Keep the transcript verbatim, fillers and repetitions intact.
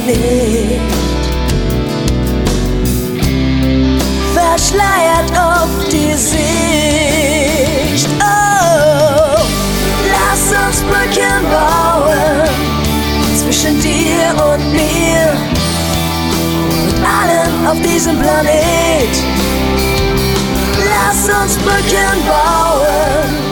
nicht. Verschleiert oft die Sicht. Oh, lass uns Brücken bauen zwischen dir und mir und allen auf diesem Planet. Lass uns Brücken bauen